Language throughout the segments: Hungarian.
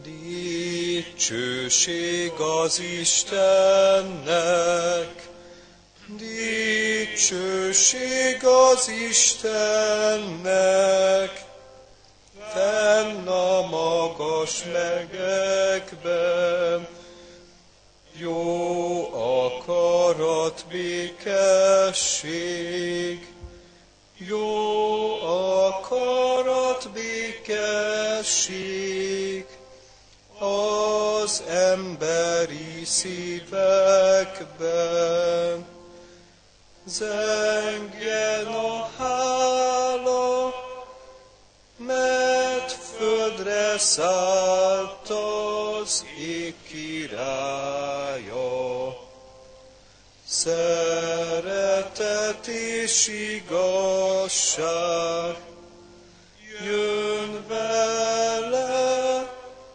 Dicsőség az Istennek, dicsőség az Istennek, fenn a magas megekben, jó akarat, békesség, jó akarat, békesség az emberi szívekben. Zengjen a hála, mert földre szállt az ég királya. Szeretet és igazság jön vele,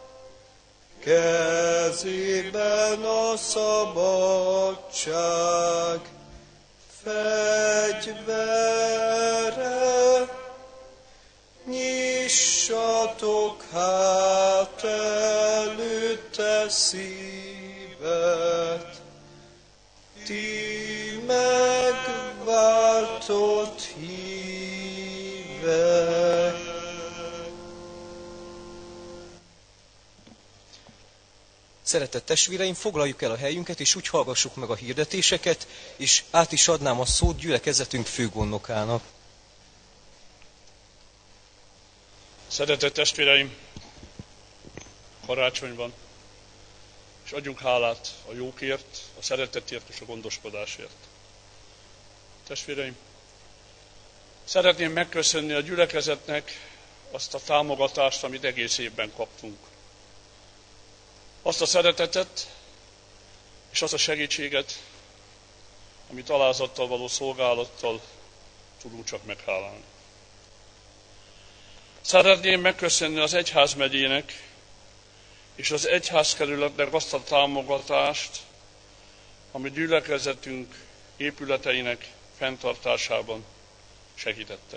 kezében a szabadság fegyvere. Nyissatok hát előtte szívet, ti megváltott hívek. Szeretett testvéreim, foglaljuk el a helyünket, és úgy hallgassuk meg a hirdetéseket, és át is adnám a szót gyülekezetünk főgondnokának. Szeretett testvéreim, karácsony van, és adjunk hálát a jókért, a szeretetért és a gondoskodásért. Testvéreim, szeretném megköszönni a gyülekezetnek azt a támogatást, amit egész évben kaptunk. Azt a szeretetet és azt a segítséget, amit alázattal való szolgálattal tudunk csak meghálálni. Szeretném megköszönni az egyházmegyének és az egyházkerületnek azt a támogatást, amit gyülekezetünk épületeinek fenntartásában segítettek.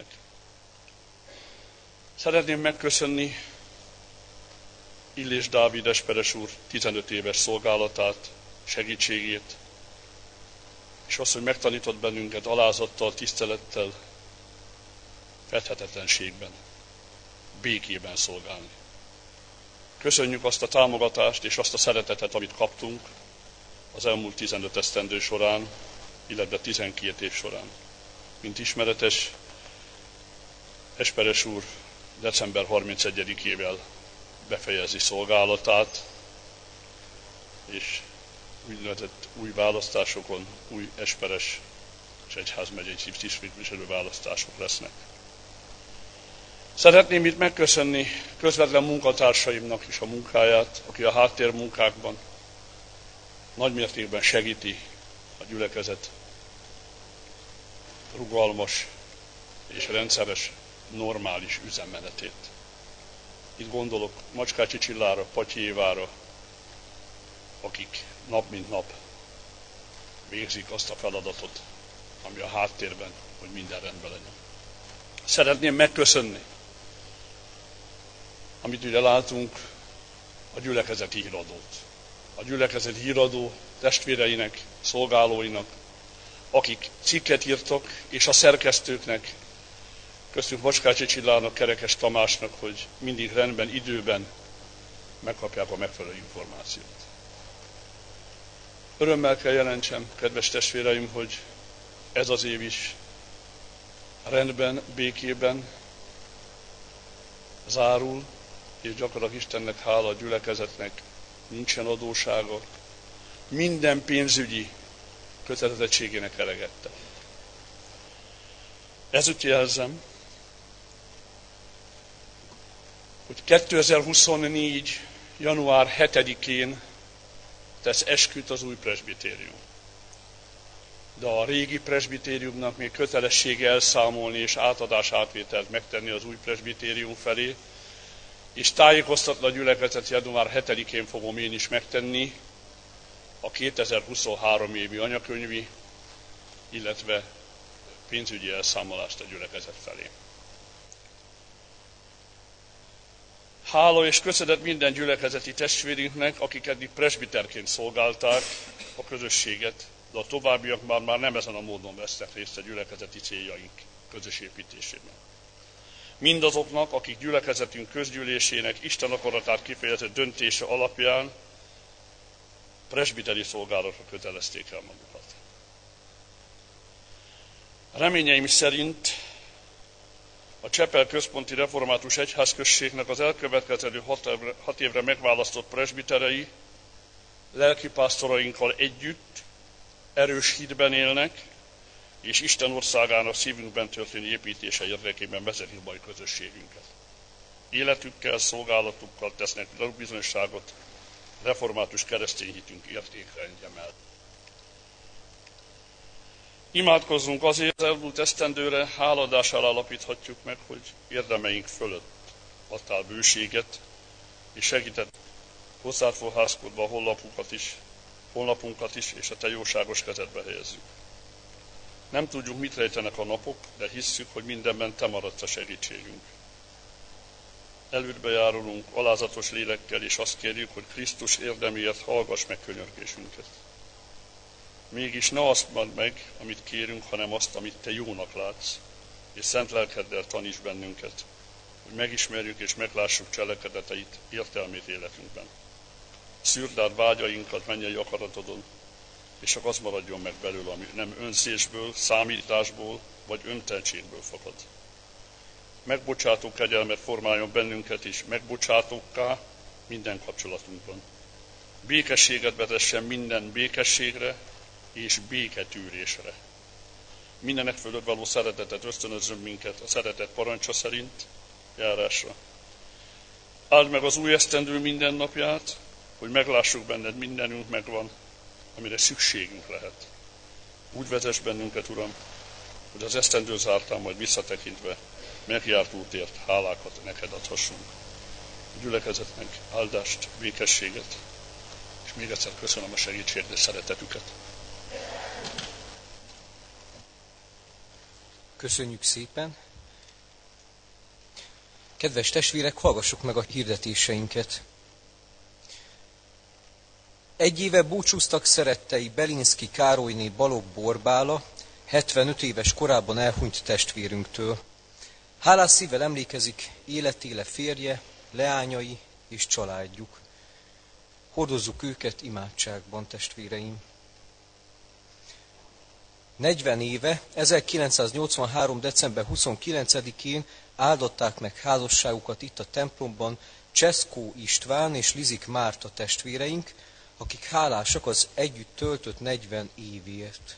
Szeretném megköszönni Illés Dávid esperes úr 15 éves szolgálatát, segítségét, és azt, hogy megtanított bennünket alázattal, tisztelettel, fedhetetlenségben, békében szolgálni. Köszönjük azt a támogatást és azt a szeretetet, amit kaptunk az elmúlt 15 esztendő során, illetve 12 év során. Mint ismeretes, esperes úr december 31-ével befejezi szolgálatát, és úgynevezett új választásokon, új esperes és egyházmegyei tisztviselő választások lesznek. Szeretném itt megköszönni közvetlen munkatársaimnak is a munkáját, aki a háttérmunkákban nagymértékben segíti a gyülekezet rugalmas és rendszeres, normális üzemmenetét. Itt gondolok Macskácsi Csillára, Patyi Évára, akik nap mint nap végzik azt a feladatot, ami a háttérben, hogy minden rendben legyen. Szeretném megköszönni, amit ugye látunk, a gyülekezeti híradót. A gyülekezeti híradó testvéreinek, szolgálóinak, akik cikket írtak, és a szerkesztőknek, köztünk Macskácsi Csillának, Kerekes Tamásnak, hogy mindig rendben, időben megkapják a megfelelő információt. Örömmel kell jelentsem, kedves testvéreim, hogy ez az év is rendben, békében zárul, és gyakorlatilag Istennek hála, a gyülekezetnek nincsen adóssága, minden pénzügyi kötelezettségének elegette. Ezútt jelzem, hogy 2024. január 7-én tesz esküt az új presbitérium. De a régi presbitériumnak még kötelessége elszámolni és átadás-átvételt megtenni az új presbitérium felé, és tájékoztatni a gyülekezet január 7-én fogom én is megtenni a 2023 évi anyakönyvi, illetve pénzügyi elszámolást a gyülekezet felé. Hála és köszönet minden gyülekezeti testvérünknek, akik eddig presbiterként szolgálták a közösséget, de a továbbiak már nem ezen a módon vesznek részt a gyülekezeti céljaink közös építésében. Mindazoknak, akik gyülekezetünk közgyűlésének Isten akaratát kifejező döntése alapján presbiteri szolgálatra kötelezték el magukat. Reményeim szerint a Csepel központi református egyházközségnek az elkövetkező 6 évre megválasztott presbiterei lelkipásztorainkkal együtt erős hitben élnek, és Isten országának szívünkben történő építése érdekében vezetik majd közösségünket. Életükkel, szolgálatukkal tesznek bizonyságot református keresztény hitünk értékrendje mellett. Imádkozzunk azért, az elmúlt esztendőre háladással alapíthatjuk meg, hogy érdemeink fölött adtál bőséget, és segített hozzád fohászkodva a honlapunkat is, és a te jóságos kezedbe helyezzük. Nem tudjuk, mit rejtenek a napok, de hisszük, hogy mindenben te maradsz a segítségünk. Elődbe járulunk alázatos lélekkel, és azt kérjük, hogy Krisztus érdemiért hallgass meg könyörgésünket. Mégis ne azt mondd meg, amit kérünk, hanem azt, amit te jónak látsz, és szent lelkeddel taníts bennünket, hogy megismerjük és meglássuk cselekedeteit, értelmét életünkben. Szűrd át vágyainkat mennyei akaratodon, és csak az maradjon meg belőle, ami nem önzésből, számításból vagy önteltségből fakad. Megbocsátó kegyelmet formáljon bennünket is, megbocsátókká minden kapcsolatunkban. Békességet vezessen minden békességre és béketűrésre. Mindenek fölött való szeretetet ösztönözzön minket a szeretet parancsa szerint járásra. Áld meg az új esztendő minden napját, hogy meglássuk benned, mindenünk megvan, amire szükségünk lehet. Úgy vezess bennünket, Uram, hogy az esztendő zártán majd visszatekintve megjárt útért hálákat neked adhassunk. A gyülekezetnek áldást, békességet, és még egyszer köszönöm a segítséget és szeretetüket. Köszönjük szépen! Kedves testvérek, hallgassuk meg a hirdetéseinket. Egy éve búcsúztak szerettei Belinszky Károlyné Balogh Borbála, 75 éves korában elhunyt testvérünktől. Hálás szívvel emlékezik életéle férje, leányai és családjuk. Hordozzuk őket imádságban, testvéreim. 40 éve, 1983. december 29-én áldották meg házasságukat itt a templomban Cseszkó István és Lizik Márta testvéreink, akik hálásak az együtt töltött 40 évért.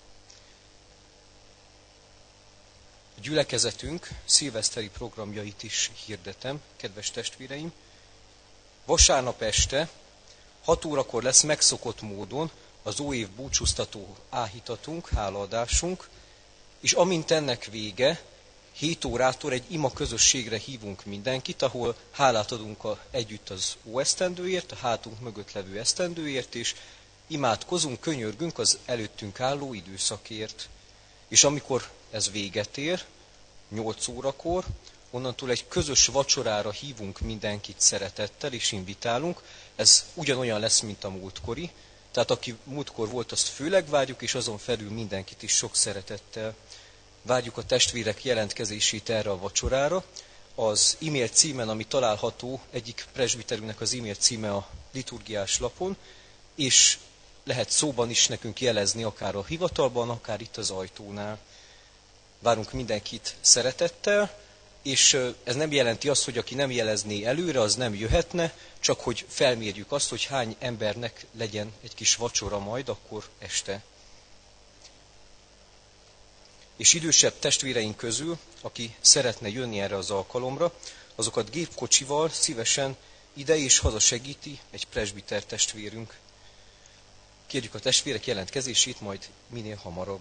A gyülekezetünk szilveszteri programjait is hirdetem, kedves testvéreim. Vasárnap este 6 órakor lesz megszokott módon az újév búcsúztató áhítatunk, hálaadásunk, és amint ennek vége, 7 órától egy ima közösségre hívunk mindenkit, ahol hálát adunk együtt az óesztendőért, a hátunk mögött levő esztendőért, és imádkozunk, könyörgünk az előttünk álló időszakért. És amikor ez véget ér, 8 órakor, onnantól egy közös vacsorára hívunk mindenkit szeretettel, és invitálunk. Ez ugyanolyan lesz, mint a múltkori. Tehát aki múltkor volt, azt főleg várjuk, és azon felül mindenkit is sok szeretettel. Várjuk a testvérek jelentkezését erre a vacsorára. Az e-mail címen, ami található, egyik presbiterünknek az e-mail címe a liturgiás lapon, és lehet szóban is nekünk jelezni, akár a hivatalban, akár itt az ajtónál. Várunk mindenkit szeretettel, és ez nem jelenti azt, hogy aki nem jelezné előre, az nem jöhetne, csak hogy felmérjük azt, hogy hány embernek legyen egy kis vacsora majd akkor este. És idősebb testvéreink közül, aki szeretne jönni erre az alkalomra, azokat gépkocsival szívesen ide és haza segíti egy presbiter testvérünk. Kérjük a testvérek jelentkezését majd minél hamarabb.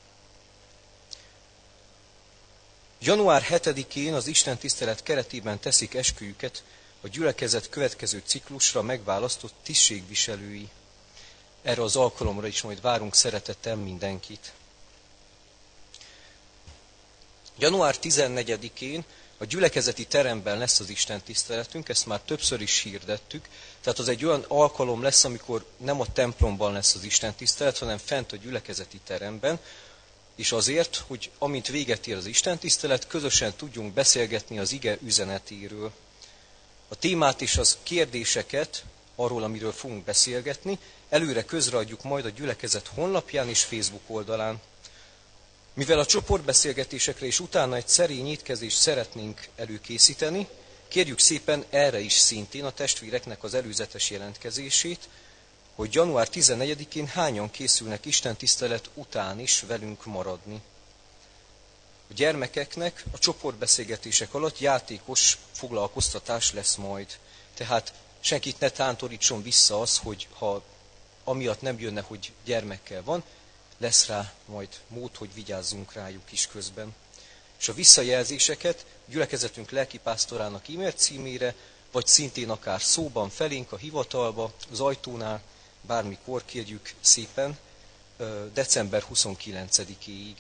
Január 7-én az istentisztelet keretében teszik esküjüket a gyülekezet következő ciklusra megválasztott tisztségviselői. Erre az alkalomra is majd várunk szeretettel mindenkit. Január 14-én a A gyülekezeti teremben lesz az Isten tiszteletünk, ezt már többször is hirdettük, tehát az egy olyan alkalom lesz, amikor nem a templomban lesz az Isten tisztelet, hanem fent a gyülekezeti teremben, és azért, hogy amint véget ér az Isten tisztelet, közösen tudjunk beszélgetni az ige üzenetéről. A témát és az kérdéseket, arról, amiről fogunk beszélgetni, előre közreadjuk majd a gyülekezet honlapján és Facebook oldalán. Mivel a csoportbeszélgetésekre és utána egy szerény étkezést szeretnénk előkészíteni, kérjük szépen erre is szintén a testvéreknek az előzetes jelentkezését, hogy január 14-én hányan készülnek Isten tisztelet után is velünk maradni. A gyermekeknek a csoportbeszélgetések alatt játékos foglalkoztatás lesz majd. Tehát senkit ne tántorítson vissza az, hogy ha amiatt nem jönne, hogy gyermekkel van, lesz rá majd mód, hogy vigyázzunk rájuk is közben. És a visszajelzéseket gyülekezetünk lelkipásztorának e-mail címére, vagy szintén akár szóban felénk a hivatalba, az ajtónál, bármikor kérjük szépen, december 29-éig.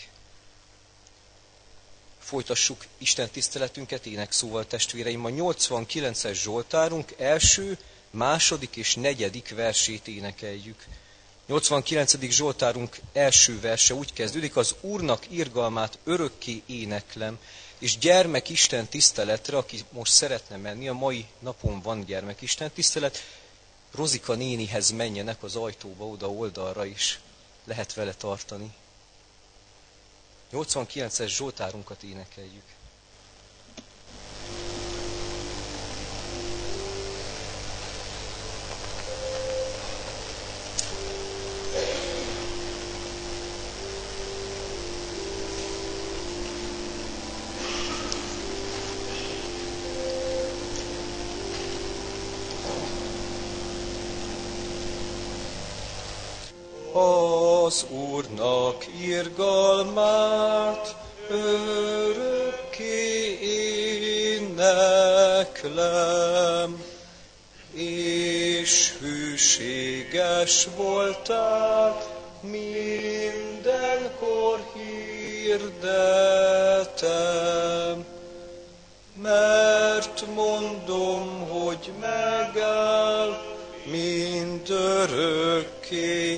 Folytassuk Isten tiszteletünket énekszóval, testvéreim. A 89-es Zsoltárunk első, második és negyedik versét énekeljük. 89. Zsoltárunk első verse úgy kezdődik: az Úrnak irgalmát örökké éneklem, és gyermekisten tiszteletre, aki most szeretne menni, a mai napon van gyermekisten tisztelet, Rozika nénihez menjenek az ajtóba, oda oldalra is lehet vele tartani. 89-es Zsoltárunkat énekeljük. Az Úrnak irgalmát örökké éneklem, és hűséges voltál, mindenkor hirdetem. Mert mondom, hogy megáll mindörökké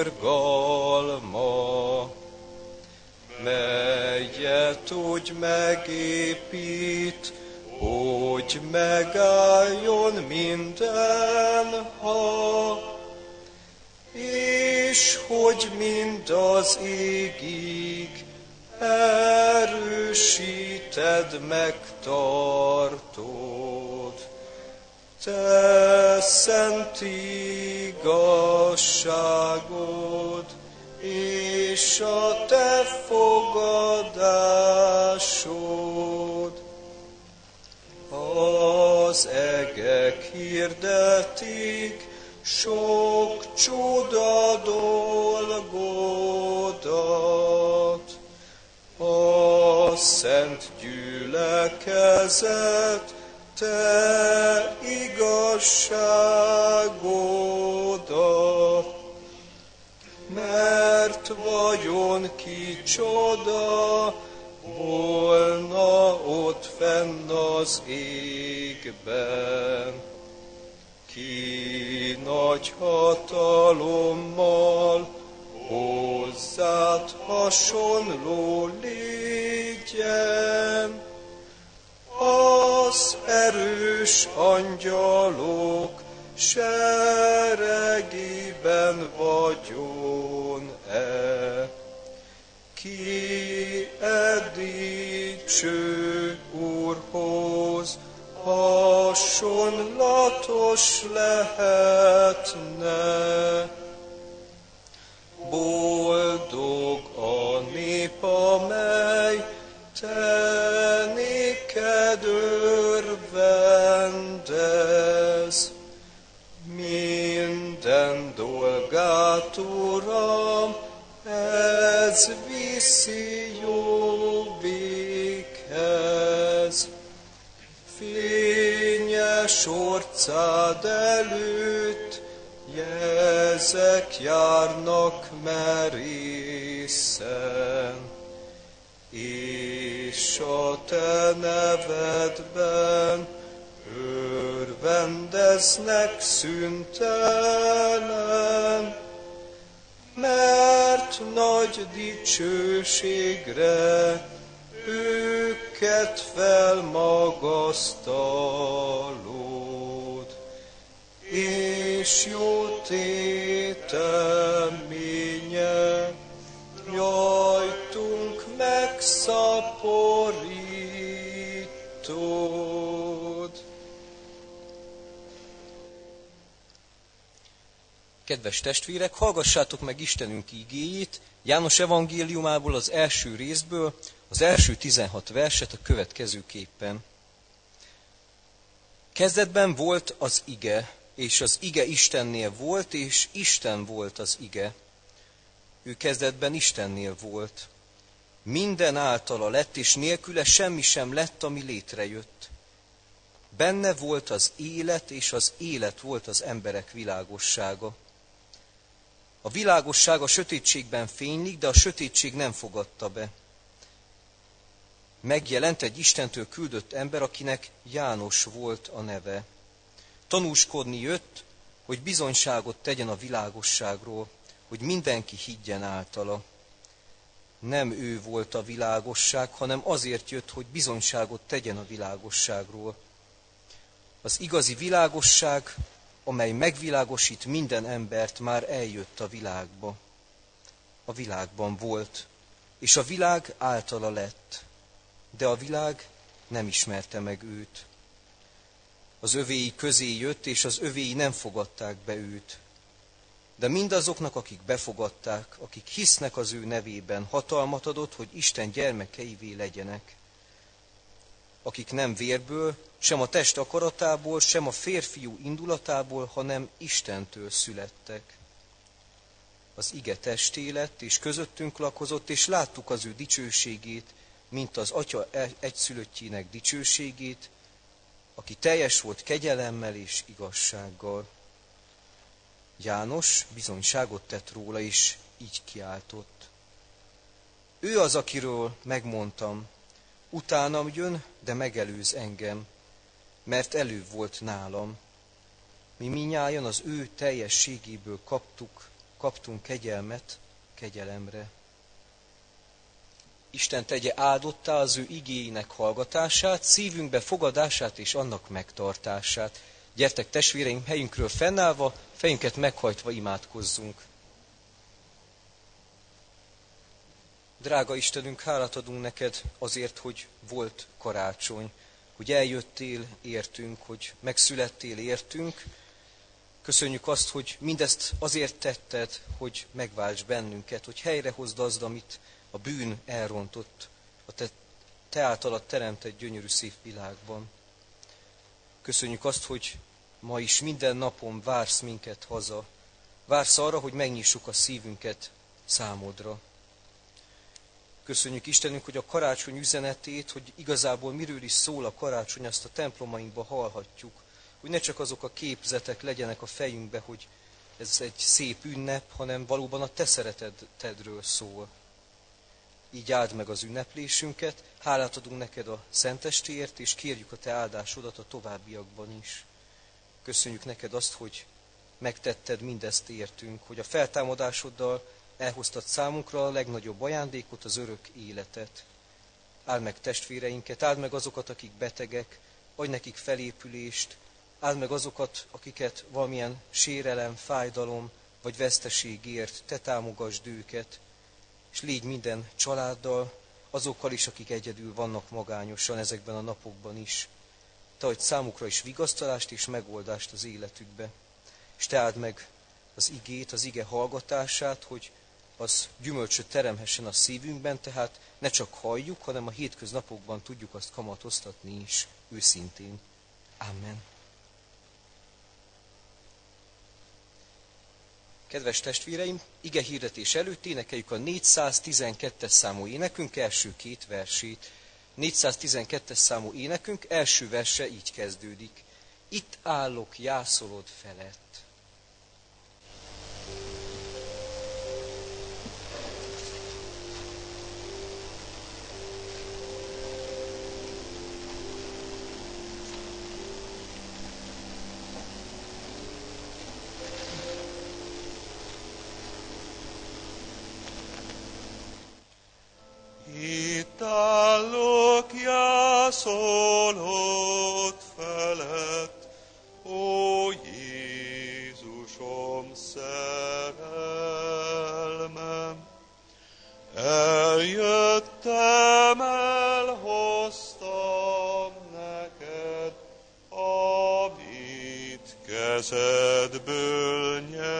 irgalma, melyet úgy megépít, hogy megálljon mindenha, és hogy mind az égig erősíted, megtartod. Te szent igazságod, és a te fogadásod. Az egek hirdetik sok csoda dolgodat. A szent gyülekezet te igazságodat, mert vajon kicsoda volna ott fenn az égben, ki nagy hatalommal hozzád hasonló légyen. Az erős angyalok seregében vagyon-e, ki dicső Úrhoz hasonlatos lehetne. Boldog a nép, amely te néked örvendez. Minden dolgát, Uram, ez viszi jó véghez. Fényes orcád előtt jezek járnak merészen, és a te nevedben örvendeznek szüntelen, mert nagy dicsőségre őket felmagasztalod, és jó téteménye rajtunk megszaporítod. Kedves testvérek, hallgassátok meg Istenünk igéjét, János evangéliumából az első részből, az első 16 verset a következőképpen. Kezdetben volt az ige, és az ige Istennél volt, és Isten volt az ige. Ő kezdetben Istennél volt. Minden általa lett, és nélküle semmi sem lett, ami létrejött. Benne volt az élet, és az élet volt az emberek világossága. A világosság a sötétségben fénylik, de a sötétség nem fogadta be. Megjelent egy Istentől küldött ember, akinek János volt a neve. Tanúskodni jött, hogy bizonyságot tegyen a világosságról, hogy mindenki higgyen általa. Nem ő volt a világosság, hanem azért jött, hogy bizonyságot tegyen a világosságról. Az igazi világosság, amely megvilágosít minden embert, már eljött a világba. A világban volt, és a világ általa lett, de a világ nem ismerte meg őt. Az övéi közé jött, és az övéi nem fogadták be őt. De mindazoknak, akik befogadták, akik hisznek az ő nevében, hatalmat adott, hogy Isten gyermekeivé legyenek. Akik nem vérből, sem a test akaratából, sem a férfiú indulatából, hanem Istentől születtek. Az ige testé lett, és közöttünk lakozott, és láttuk az ő dicsőségét, mint az Atya egyszülöttjének dicsőségét, aki teljes volt kegyelemmel és igazsággal. János bizonyságot tett róla, és így kiáltott. Ő az, akiről megmondtam, utánam jön, de megelőz engem, mert előbb volt nálam. Mi minnyájan az ő teljességéből kaptunk kegyelmet kegyelemre. Isten tegye áldottá az ő igéinek hallgatását, szívünkbe fogadását és annak megtartását. Gyertek testvéreim, helyünkről fennállva, fejünket meghajtva imádkozzunk. Drága Istenünk, hálát adunk neked azért, hogy volt karácsony, hogy eljöttél értünk, hogy megszülettél értünk. Köszönjük azt, hogy mindezt azért tetted, hogy megválts bennünket, hogy helyrehozd azt, amit a bűn elrontott a te általad teremtett gyönyörű szép világban. Köszönjük azt, hogy ma is minden napon vársz minket haza. Vársz arra, hogy megnyissuk a szívünket számodra. Köszönjük Istenünk, hogy a karácsony üzenetét, hogy igazából miről is szól a karácsony, azt a templomainkban hallhatjuk. Hogy ne csak azok a képzetek legyenek a fejünkbe, hogy ez egy szép ünnep, hanem valóban a te szeretetedről szól. Így áld meg az ünneplésünket, hálát adunk neked a szentestéért, és kérjük a te áldásodat a továbbiakban is. Köszönjük neked azt, hogy megtetted mindezt értünk, hogy a feltámadásoddal elhoztad számunkra a legnagyobb ajándékot, az örök életet. Áld meg testvéreinket, áld meg azokat, akik betegek, adj nekik felépülést, áld meg azokat, akiket valamilyen sérelem, fájdalom vagy veszteség ért, te támogasd őket, és légy minden családdal, azokkal is, akik egyedül vannak magányosan ezekben a napokban is. Te adj számukra is vigasztalást és megoldást az életükbe. És te áld meg az igét, az ige hallgatását, hogy az gyümölcsöt teremhessen a szívünkben, tehát ne csak halljuk, hanem a hétköznapokban tudjuk azt kamatoztatni is őszintén. Amen. Kedves testvéreim, ige hirdetés előtt énekeljük a 412-es számú énekünk első két versét. 412-es számú énekünk első verse így kezdődik. Itt állok jászolod felett. kezedből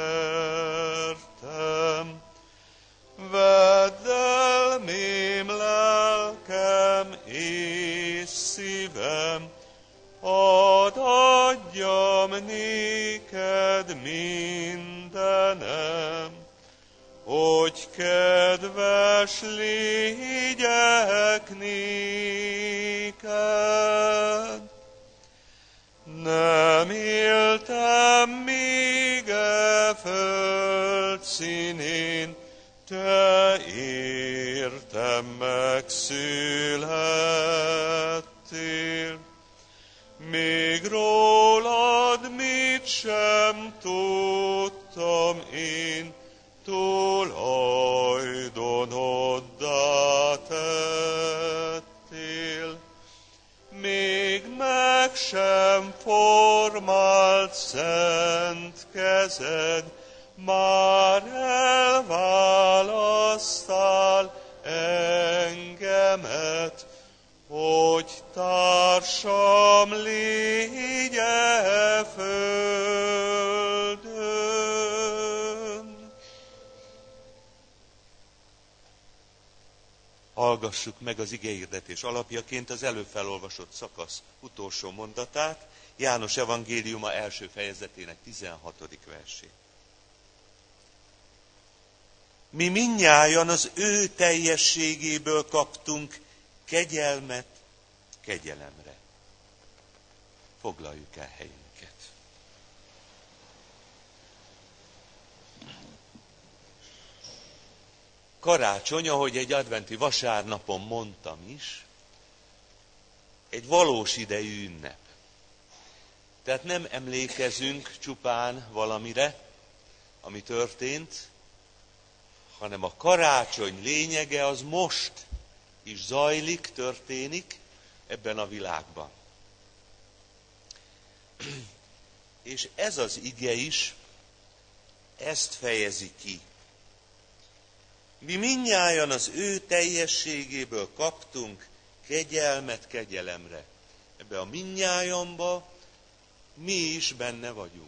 nyertem. Vedd el mém lelkem és szívem, hadd adjam néked mindenem, hogy kedves légyek néked. Nem éltem még e föld színén, te értem megszülettél. Még rólad mit sem tudtam én, tulajdonoddá tettél. Még meg sem formált szent kezed, már elválasztál engemet, hogy társam légy e földön. Hallgassuk meg az igehirdetés alapjaként az előbb felolvasott szakasz utolsó mondatát, János evangéliuma első fejezetének 16. versét. Mi mindnyájan az ő teljességéből kaptunk kegyelmet kegyelemre. Foglaljuk el helyünket. Karácsony, ahogy egy adventi vasárnapon mondtam is, egy valós idejű ünnep. Tehát nem emlékezünk csupán valamire, ami történt, hanem a karácsony lényege az most is zajlik, történik ebben a világban. És ez az ige is ezt fejezi ki. Mi mindnyájan az ő teljességéből kaptunk kegyelmet kegyelemre. Ebbe a mindnyájanba mi is benne vagyunk.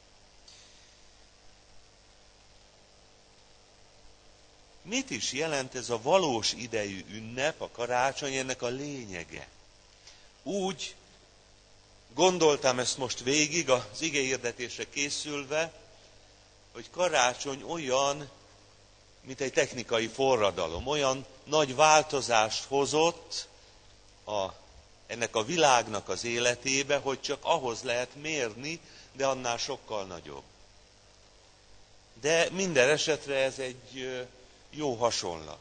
Mit is jelent ez a valós idejű ünnep, a karácsony, ennek a lényege? Úgy gondoltam ezt most végig az igehirdetésre készülve, hogy karácsony olyan, mint egy technikai forradalom, olyan nagy változást hozott ennek a világnak az életébe, hogy csak ahhoz lehet mérni, de annál sokkal nagyobb. De minden esetre ez egy jó hasonlat.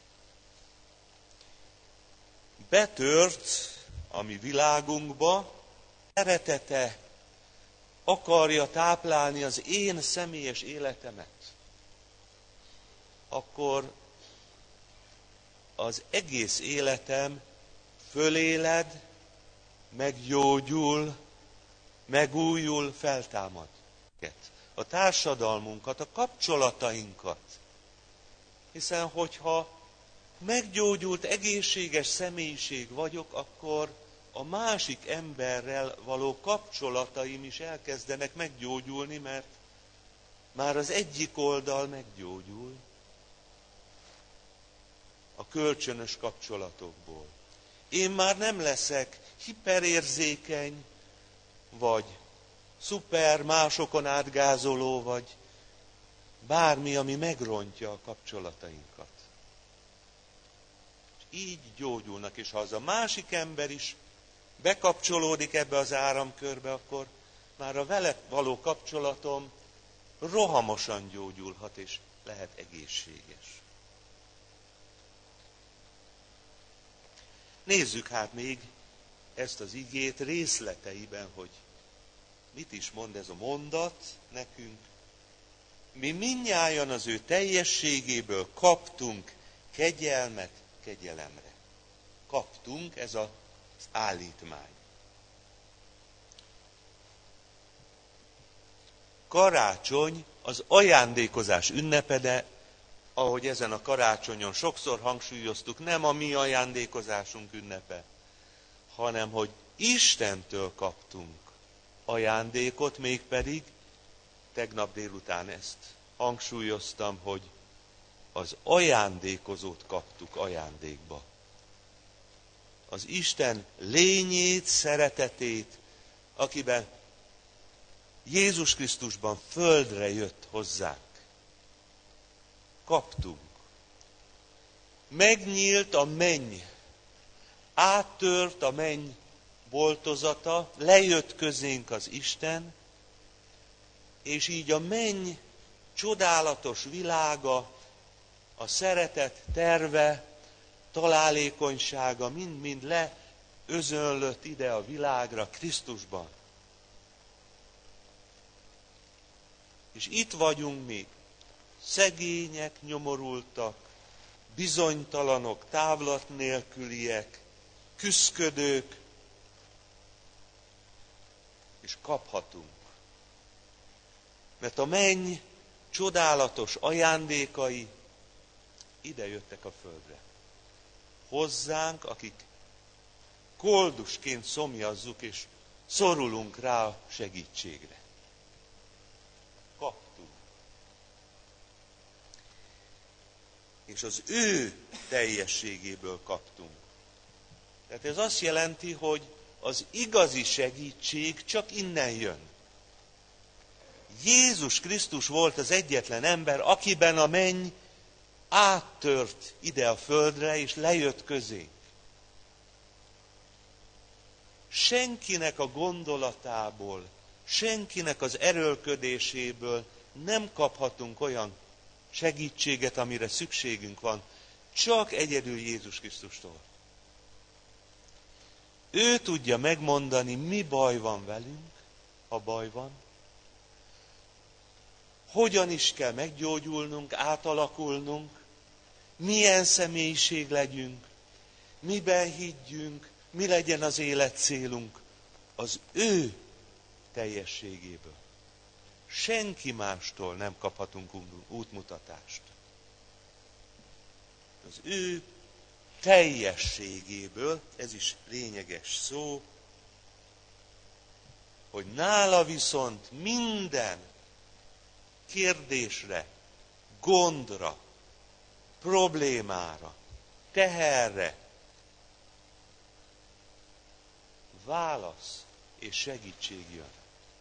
Betört a mi világunkba, szeretete akarja táplálni az én személyes életemet, akkor az egész életem föléled, meggyógyul, megújul, feltámad. A társadalmunkat, a kapcsolatainkat. Hiszen, hogyha meggyógyult, egészséges személyiség vagyok, akkor a másik emberrel való kapcsolataim is elkezdenek meggyógyulni, mert már az egyik oldal meggyógyul a kölcsönös kapcsolatokból. Én már nem leszek hiperérzékeny, vagy szuper másokon átgázoló, vagy bármi, ami megrontja a kapcsolatainkat. És így gyógyulnak, és ha az a másik ember is bekapcsolódik ebbe az áramkörbe, akkor már a vele való kapcsolatom rohamosan gyógyulhat, és lehet egészséges. Nézzük hát még ezt az igét részleteiben, hogy mit is mond ez a mondat nekünk. Mi mindnyájan az ő teljességéből kaptunk kegyelmet kegyelemre. Kaptunk, ez az állítmány. Karácsony az ajándékozás ünnepe, de ahogy ezen a karácsonyon sokszor hangsúlyoztuk, nem a mi ajándékozásunk ünnepe, hanem hogy Istentől kaptunk ajándékot, mégpedig tegnap délután ezt hangsúlyoztam, hogy az ajándékozót kaptuk ajándékba. Az Isten lényét, szeretetét, akiben Jézus Krisztusban földre jött hozzánk. Kaptunk. Megnyílt a menny, áttört a menny boltozata, lejött közénk az Isten, és így a menny csodálatos világa, a szeretet terve, találékonysága mind-mind leözönlött ide a világra Krisztusban. És itt vagyunk mi, szegények, nyomorultak, bizonytalanok, távlat nélküliek, küszködők, és kaphatunk. Mert a menny csodálatos ajándékai ide jöttek a földre. Hozzánk, akik koldusként szomjazzuk, és szorulunk rá a segítségre. Kaptunk. És az ő teljességéből kaptunk. Tehát ez azt jelenti, hogy az igazi segítség csak innen jön. Jézus Krisztus volt az egyetlen ember, akiben a menny áttört ide a földre, és lejött közénk. Senkinek a gondolatából, senkinek az erőlködéséből nem kaphatunk olyan segítséget, amire szükségünk van, csak egyedül Jézus Krisztustól. Ő tudja megmondani, mi baj van velünk, ha baj van, hogyan is kell meggyógyulnunk, átalakulnunk, milyen személyiség legyünk, miben higgyünk, mi legyen az élet célunk, az ő teljességéből. Senki mástól nem kaphatunk útmutatást. Az ő teljességéből, ez is lényeges szó, hogy nála viszont minden kérdésre, gondra, problémára, teherre válasz és segítség jön.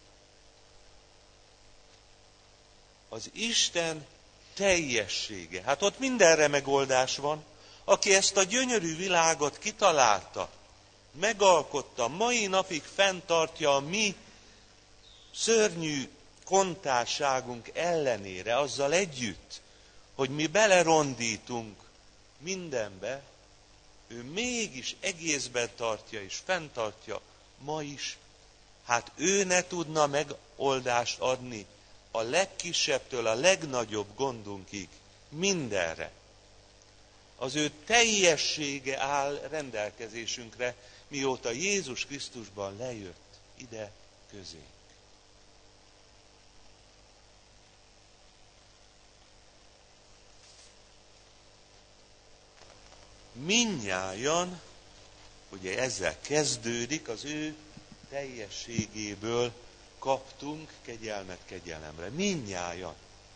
Az Isten teljessége. Hát ott mindenre megoldás van. Aki ezt a gyönyörű világot kitalálta, megalkotta, mai napig fenntartja a mi szörnyű kontárságunk ellenére, azzal együtt, hogy mi belerondítunk mindenbe, ő mégis egészben tartja és fenntartja ma is. Hát ő ne tudna megoldást adni a legkisebbtől a legnagyobb gondunkig, mindenre. Az ő teljessége áll rendelkezésünkre, mióta Jézus Krisztusban lejött ide közénk. Mindnyájan, ugye ezzel kezdődik, az ő teljességéből kaptunk kegyelmet kegyelemre. Mindnyájan.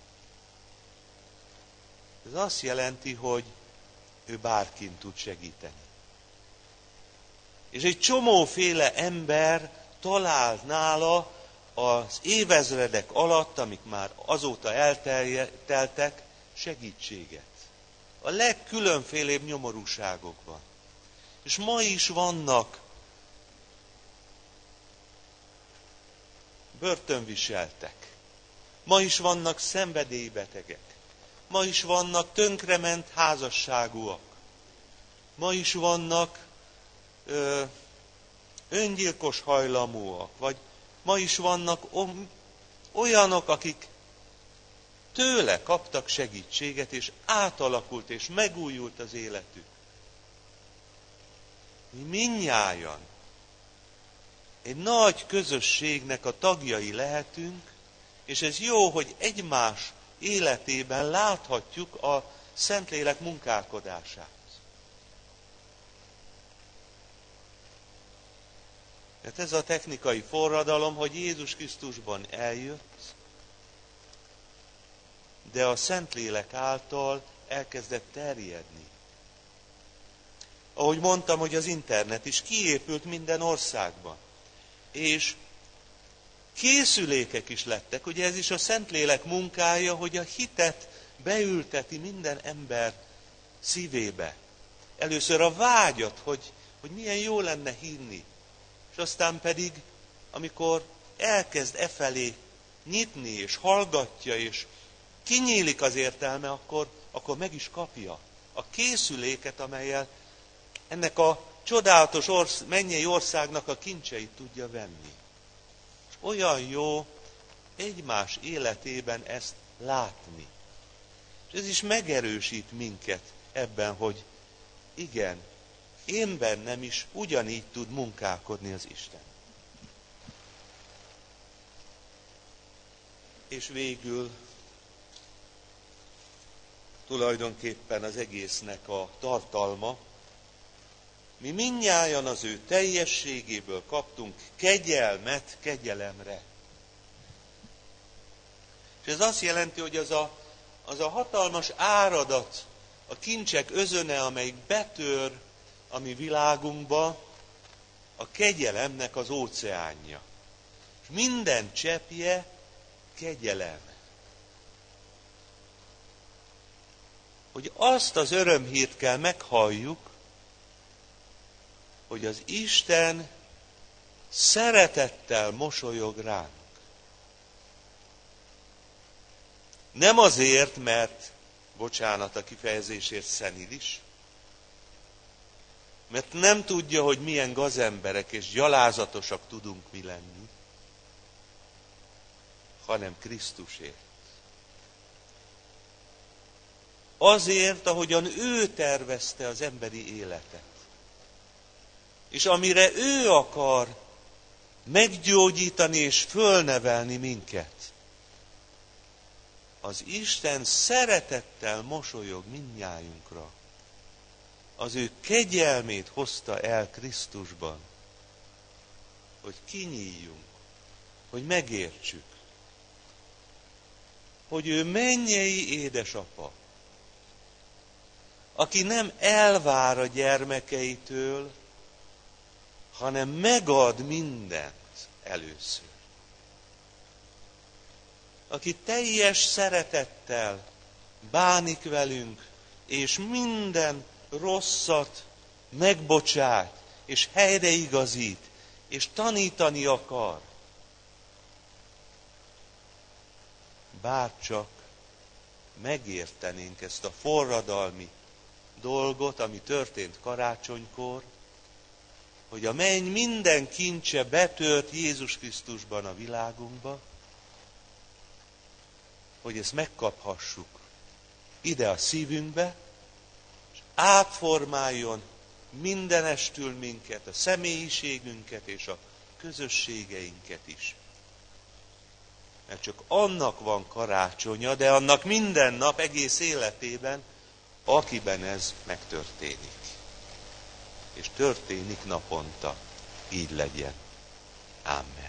Ez azt jelenti, hogy ő bárkin tud segíteni. És egy csomóféle ember talált nála az évezredek alatt, amik már azóta elteltek, segítséget. A legkülönfélébb nyomorúságokban. És ma is vannak börtönviseltek. Ma is vannak szenvedélybetegek. Ma is vannak tönkrement házasságúak. Ma is vannak öngyilkos hajlamúak. Vagy ma is vannak olyanok, akik tőle kaptak segítséget, és átalakult, és megújult az életük. Mi mindnyájan egy nagy közösségnek a tagjai lehetünk, és ez jó, hogy egymás életében láthatjuk a Szentlélek munkálkodását. Mert ez a technikai forradalom, hogy Jézus Krisztusban eljött, de a Szentlélek által elkezdett terjedni. Ahogy mondtam, hogy az internet is kiépült minden országban. És készülékek is lettek, ugye ez is a Szentlélek munkája, hogy a hitet beülteti minden ember szívébe. Először a vágyat, hogy milyen jó lenne hinni. És aztán pedig, amikor elkezd efelé nyitni, és hallgatja, és kinyílik az értelme, akkor meg is kapja a készüléket, amellyel ennek a csodálatos mennyei országnak a kincseit tudja venni. És olyan jó egymás életében ezt látni. És ez is megerősít minket ebben, hogy igen, én bennem is ugyanígy tud munkálkodni az Isten. És végül tulajdonképpen az egésznek a tartalma, mi mindnyájan az ő teljességéből kaptunk kegyelmet kegyelemre. És ez azt jelenti, hogy az a hatalmas áradat, a kincsek özöne, amelyik betör a mi világunkba, a kegyelemnek az óceánja. És minden cseppje kegyelem. Hogy azt az örömhírt kell meghalljuk, hogy az Isten szeretettel mosolyog ránk. Nem azért, mert, bocsánat a kifejezésért, szenilis, mert nem tudja, hogy milyen gazemberek és gyalázatosak tudunk mi lenni, hanem Krisztusért. Azért, ahogyan ő tervezte az emberi életet. És amire ő akar meggyógyítani és fölnevelni minket. Az Isten szeretettel mosolyog mindnyájunkra. Az ő kegyelmét hozta el Krisztusban, hogy kinyíljunk, hogy megértsük, hogy ő mennyei édesapa, aki nem elvár a gyermekeitől, hanem megad mindent először. Aki teljes szeretettel bánik velünk, és minden rosszat megbocsát, és helyreigazít, és tanítani akar. Bárcsak megértenénk ezt a forradalmi dolgot, ami történt karácsonykor, hogy a menny minden kincse betört Jézus Krisztusban a világunkba, hogy ezt megkaphassuk ide a szívünkbe, és átformáljon mindenestül minket, a személyiségünket és a közösségeinket is. Mert csak annak van karácsonya, de annak minden nap egész életében, akiben ez megtörténik. És történik naponta. Így legyen. Amen.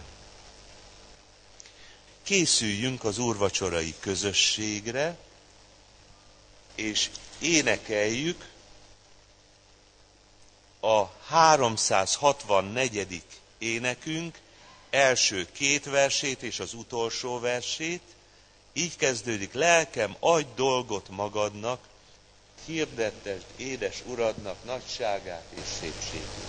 Készüljünk az úrvacsorai közösségre, és énekeljük a 364. énekünk első 2 versét és az utolsó versét. Így kezdődik: lelkem, adj dolgot magadnak, hirdettesd édes Uradnak nagyságát és szépségét.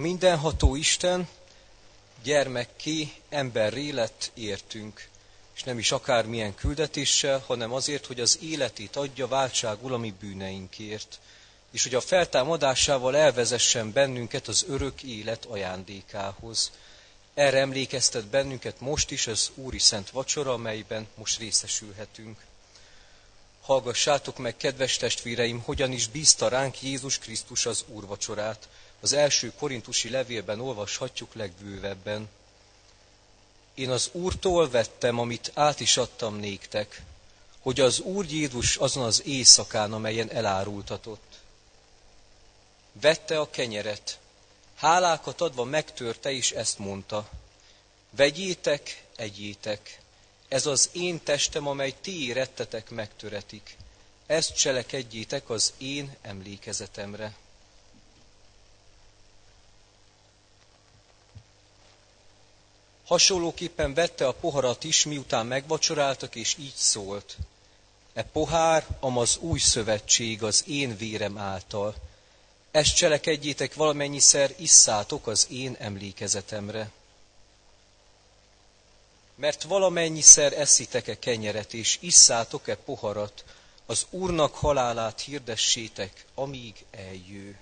mindenható Isten gyermekké, emberré lett értünk, és nem is akármilyen küldetéssel, hanem azért, hogy az életét adja váltságul a mi bűneinkért, és hogy a feltámadásával elvezessen bennünket az örök élet ajándékához. Erre emlékeztet bennünket most is az Úri Szent Vacsora, amelyben most részesülhetünk. Hallgassátok meg, kedves testvéreim, hogyan is bízta ránk Jézus Krisztus az úrvacsorát. Az első korintusi levélben olvashatjuk legbővebben. Én az Úrtól vettem, amit át is adtam néktek, hogy az Úr Jézus azon az éjszakán, amelyen elárultatott. Vette a kenyeret, hálákat adva megtörte, és ezt mondta: vegyétek, egyétek, ez az én testem, amely ti érettetek megtöretik. Ezt cselekedjétek az én emlékezetemre. Hasonlóképpen vette a poharat is, miután megvacsoráltak, és így szólt: e pohár, amaz új szövetség az én vérem által. Ezt cselekedjétek, valamennyiszer isszátok az én emlékezetemre. Mert valamennyiszer eszitek-e kenyeret, és isszátok-e poharat, az Úrnak halálát hirdessétek, amíg eljő.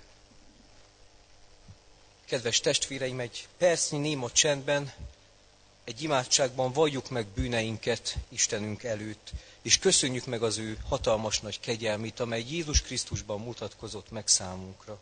Kedves testvéreim, egy percnyi néma csendben, egy imádságban valljuk meg bűneinket Istenünk előtt, és köszönjük meg az ő hatalmas nagy kegyelmét, amely Jézus Krisztusban mutatkozott meg számunkra.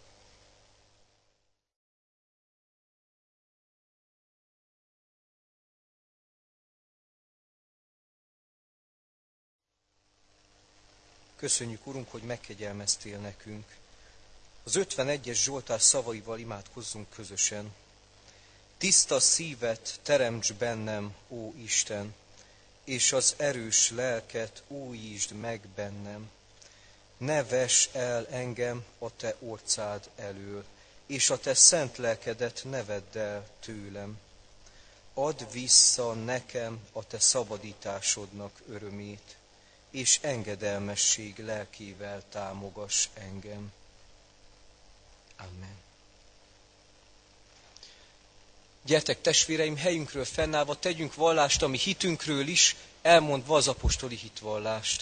Köszönjük, Urunk, hogy megkegyelmeztél nekünk. Az 51-es Zsoltár szavaival imádkozzunk közösen. Tiszta szívet teremts bennem, ó Isten, és az erős lelket újítsd meg bennem. Ne vess el engem a te orcád elől, és a te szent lelkedet ne vedd el tőlem. Add vissza nekem a te szabadításodnak örömét, és engedelmesség lelkével támogass engem. Amen. Gyertek, testvéreim, helyünkről fennállva tegyünk vallást a mi hitünkről is, elmondva az apostoli hitvallást.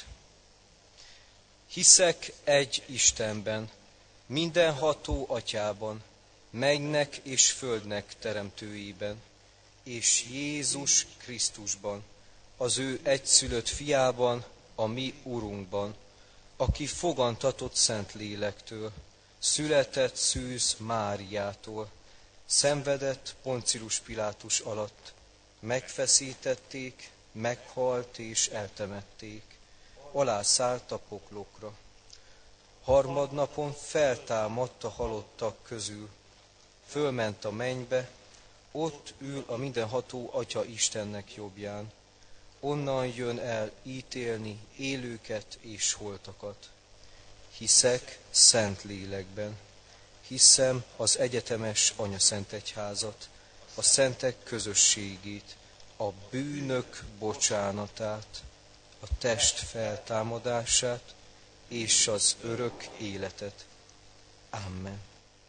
Hiszek egy Istenben, mindenható Atyában, mennynek és földnek teremtőjében, és Jézus Krisztusban, az ő egyszülött fiában, a mi Urunkban, aki fogantatott Szentlélektől, született Szűz Máriától, szenvedett Poncius Pilátus alatt, megfeszítették, meghalt és eltemették, alászállt a poklokra. Harmadnapon feltámadt a halottak közül, fölment a mennybe, ott ül a mindenható Atya Istennek jobbján. Onnan jön el ítélni élőket és holtakat. Hiszek szent lélekben, hiszem az egyetemes anyaszentegyházat, a szentek közösségét, a bűnök bocsánatát, a test feltámadását és az örök életet. Amen.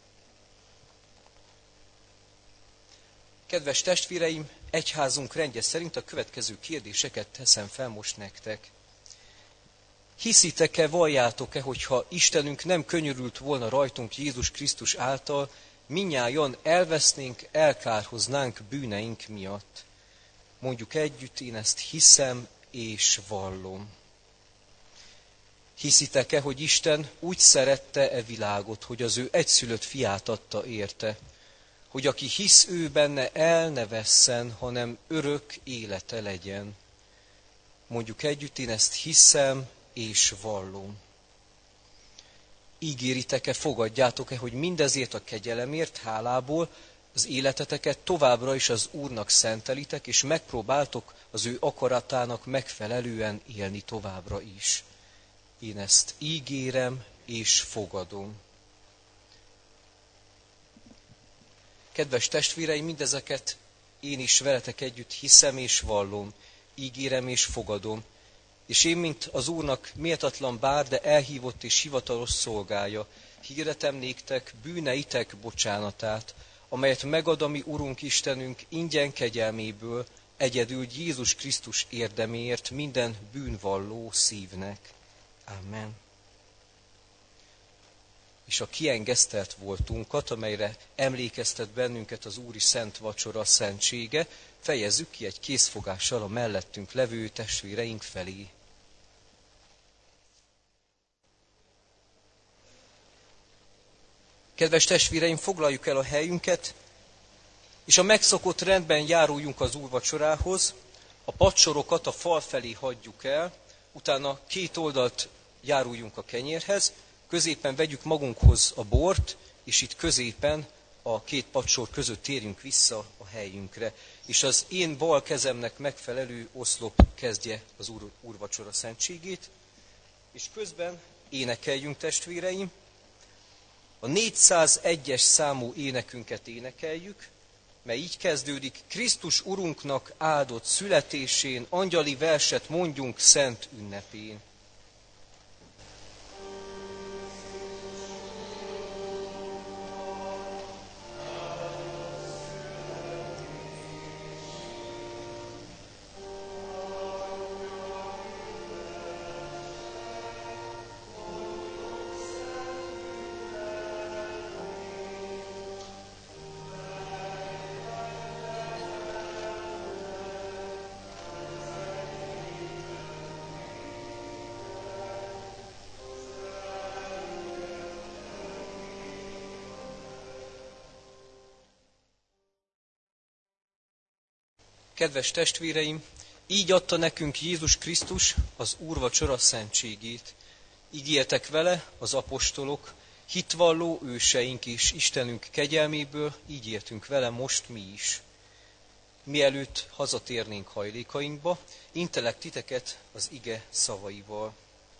Kedves testvéreim, egyházunk rendje szerint a következő kérdéseket teszem fel most nektek. Hiszitek-e, valljátok-e, hogyha Istenünk nem könyörült volna rajtunk Jézus Krisztus által, mindnyájan elvesznénk, elkárhoznánk bűneink miatt? Mondjuk együtt, én ezt hiszem és vallom. Hiszitek-e, hogy Isten úgy szerette e világot, hogy az ő egyszülött fiát adta érte, hogy aki hisz ő benne, el ne vesszen, hanem örök élete legyen? Mondjuk együtt, én ezt hiszem és vallom. Ígéritek-e, fogadjátok-e, hogy mindezért a kegyelemért, hálából az életeteket továbbra is az Úrnak szentelitek, és megpróbáltok az ő akaratának megfelelően élni továbbra is? Én ezt ígérem és fogadom. Kedves testvéreim, mindezeket én is veletek együtt hiszem és vallom, ígérem és fogadom, és én, mint az Úrnak méltatlan bár, de elhívott és hivatalos szolgája, hirdetem néktek bűneitek bocsánatát, amelyet megad a mi Urunk Istenünk ingyen kegyelméből, egyedül Jézus Krisztus érdeméért minden bűnvalló szívnek. Amen. És a kiengesztelt voltunkat, amelyre emlékeztet bennünket az Úri Szent Vacsora szentsége, fejezzük ki egy készfogással a mellettünk levő testvéreink felé. Kedves testvéreim, foglaljuk el a helyünket, és a megszokott rendben járuljunk az úrvacsorához, a padsorokat a fal felé hagyjuk el, utána két oldalt járuljunk a kenyérhez, középen vegyük magunkhoz a bort, és itt középen a két padsor között térjünk vissza a helyünkre. És az én bal kezemnek megfelelő oszlop kezdje az úrvacsora szentségét, és közben énekeljünk, testvéreim. A 401-es számú énekünket énekeljük, mely így kezdődik: Krisztus Urunknak áldott születésén, angyali verset mondjunk szent ünnepén. Kedves testvéreim, így adta nekünk Jézus Krisztus az úrvacsora szentségét. Így éltek vele az apostolok, hitvalló őseink és Istenünk kegyelméből, így éltünk vele most mi is. Mielőtt hazatérnénk hajlékainkba, intelek titeket az ige szavaival.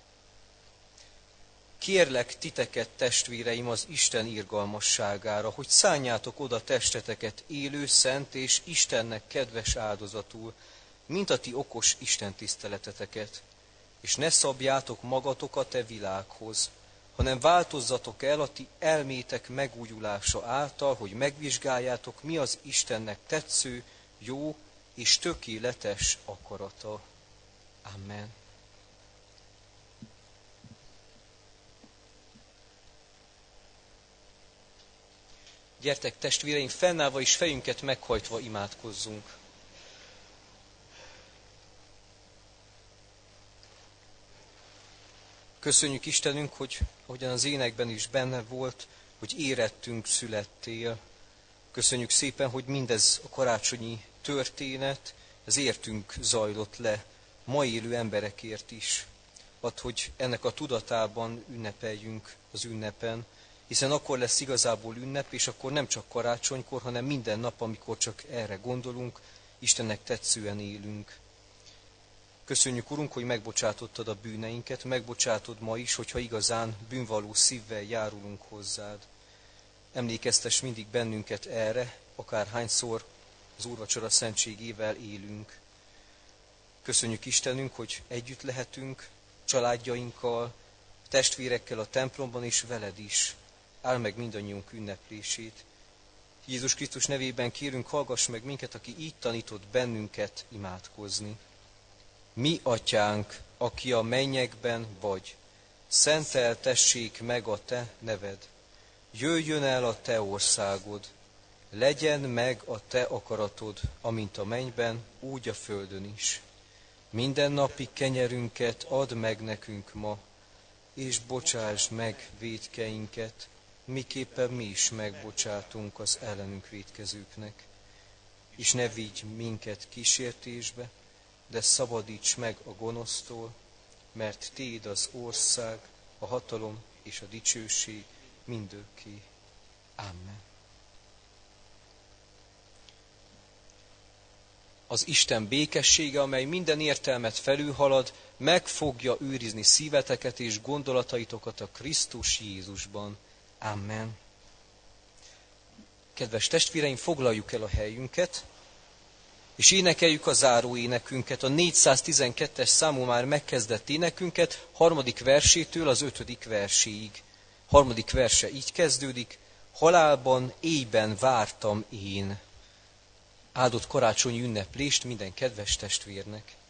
Kérlek titeket, testvéreim, az Isten irgalmasságára, hogy szánjátok oda testeteket élő, szent és Istennek kedves áldozatul, mint a ti okos istentiszteleteteket. És ne szabjátok magatokat e világhoz, hanem változzatok el a ti elmétek megújulása által, hogy megvizsgáljátok, mi az Istennek tetsző, jó és tökéletes akarata. Amen. Gyertek, testvéreim, fennállva és fejünket meghajtva imádkozzunk. Köszönjük Istenünk, hogy ahogyan az énekben is benne volt, hogy érettünk születtél. Köszönjük szépen, hogy mindez a karácsonyi történet, ez értünk zajlott le, ma élő emberekért is. Add, hogy ennek a tudatában ünnepeljünk az ünnepen, hiszen akkor lesz igazából ünnep, és akkor nem csak karácsonykor, hanem minden nap, amikor csak erre gondolunk, Istennek tetszően élünk. Köszönjük, Urunk, hogy megbocsátottad a bűneinket, megbocsátod ma is, hogyha igazán bűnvaló szívvel járulunk hozzád. Emlékeztess mindig bennünket erre, akárhányszor az úrvacsora szentségével élünk. Köszönjük Istenünk, hogy együtt lehetünk családjainkkal, testvérekkel a templomban és veled is. Áld meg mindannyiunk ünneplését. Jézus Krisztus nevében kérünk, hallgass meg minket, aki így tanított bennünket imádkozni. Mi, Atyánk, aki a mennyekben vagy, szenteltessék meg a te neved. Jöjjön el a te országod, legyen meg a te akaratod, amint a mennyben, úgy a földön is. Mindennapi kenyerünket add meg nekünk ma, és bocsásd meg vétkeinket, miképpen mi is megbocsátunk az ellenünk vétkezőknek. És ne vigy minket kísértésbe, de szabadíts meg a gonosztól, mert tiéd az ország, a hatalom és a dicsőség mindörökké. Amen. Az Isten békessége, amely minden értelmet felülhalad, meg fogja őrizni szíveteket és gondolataitokat a Krisztus Jézusban. Amen. Kedves testvéreim, foglaljuk el a helyünket, és énekeljük a záró énekünket, a 412-es számú már megkezdett énekünket, 3. versétől az 5. verséig. 3. verse így kezdődik: halálban, éjben vártam én. Áldott karácsonyi ünneplést minden kedves testvérnek.